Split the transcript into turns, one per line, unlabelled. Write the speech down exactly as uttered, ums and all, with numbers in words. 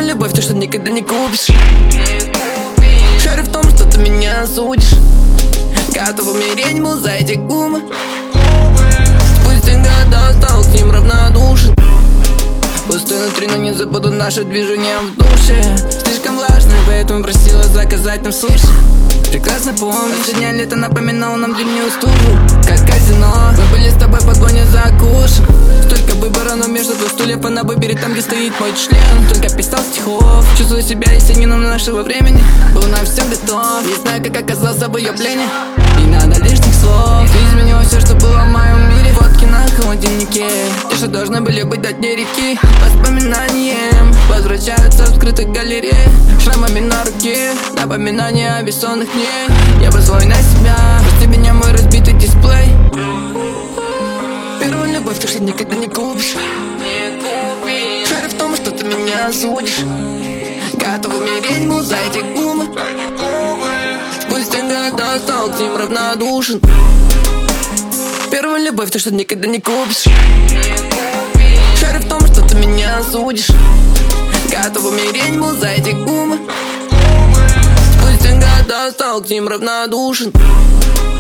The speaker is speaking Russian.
любовь, то, что никогда не купишь. Шарю в том, что ты меня осудишь. Готов умереть, был за эти губы. Спустя года стал к ним равнодушен. Пустой внутри, но не забуду наши движения в душе. Слишком влажные, поэтому просила заказать нам суши. Прекрасно помню, сегодня лето напоминало нам зимнюю стужу. Как казино, мы были с тобой в погоне за кушем. Столько выбора, но между двух стульев, а на выборе там, где стоит мой член. Только писал стихов, чувствую себя есенином нашего времени. Был на все готов, не знаю, как оказался в ее плене. Не надо лишних слов, ты изменила все, что было в моем мире. Фотки на холодильнике, те, что должны были быть до дня реки. Воспоминанием возвращаются в скрытых галереях. Шрамами на руке, напоминания о бессонных дней. Я был злой на себя, прости меня, мой разбитый дисплей. Первая любовь, то, что никогда не купишь. Шарю в том, что ты меня осудишь. Готов умереть, был за эти губы. Спустя года стал к ним равнодушен. Первая любовь, то, что никогда не купишь. Шарю в том, что ты меня осудишь. Готов умереть, был за эти губы. Спустя года стал к ним равнодушен.